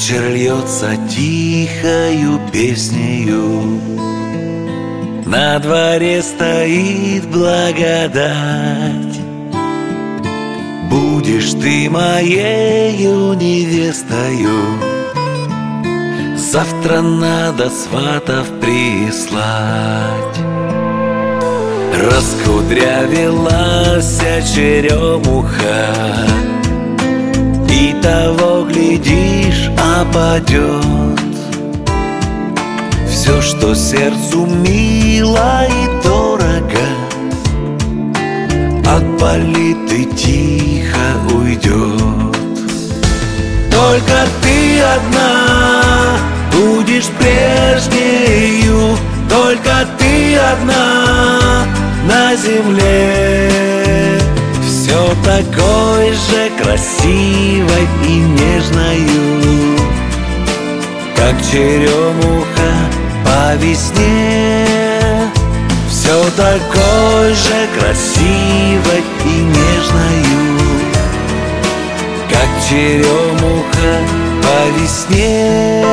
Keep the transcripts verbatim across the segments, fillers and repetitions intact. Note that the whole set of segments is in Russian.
Вечер льется тихою песнею, на дворе стоит благодать. Будешь ты моею невестою, завтра надо сватов прислать. Раскудрявилась черемуха, и того, глядишь, опадет все, что сердцу мило и дорого, отпалит и тихо уйдет. Только ты одна будешь прежнею, только ты одна на земле, все такой же красивой и нежною, как черемуха по весне. Все такой же красивой и нежною, как черемуха по весне.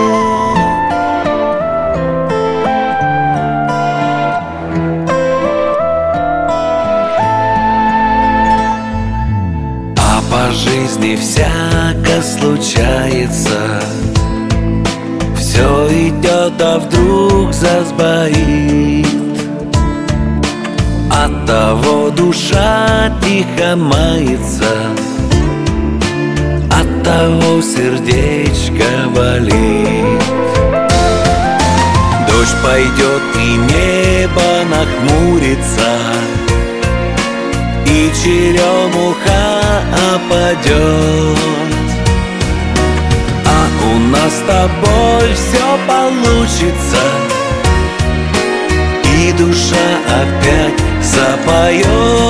По жизни всяко случается, все идет, а вдруг засбоит. Оттого душа тихо мается, оттого сердечко болит. Дождь пойдет и небо нахмурится, и черемуха опадет, а у нас с тобой все получится, и душа опять запоет.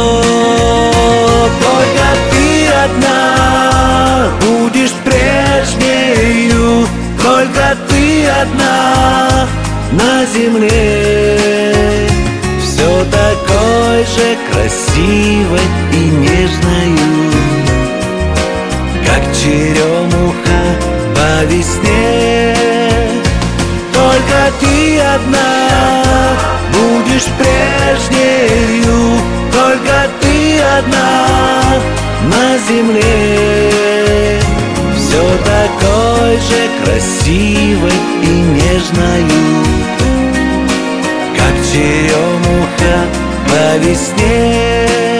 Только ты одна будешь прежнею, только ты одна на земле, все такой же красивой и нежною, как черемуха по весне. Только ты одна будешь прежнею, только ты одна на земле, все такой же красивой и нежною, как черемуха по весне.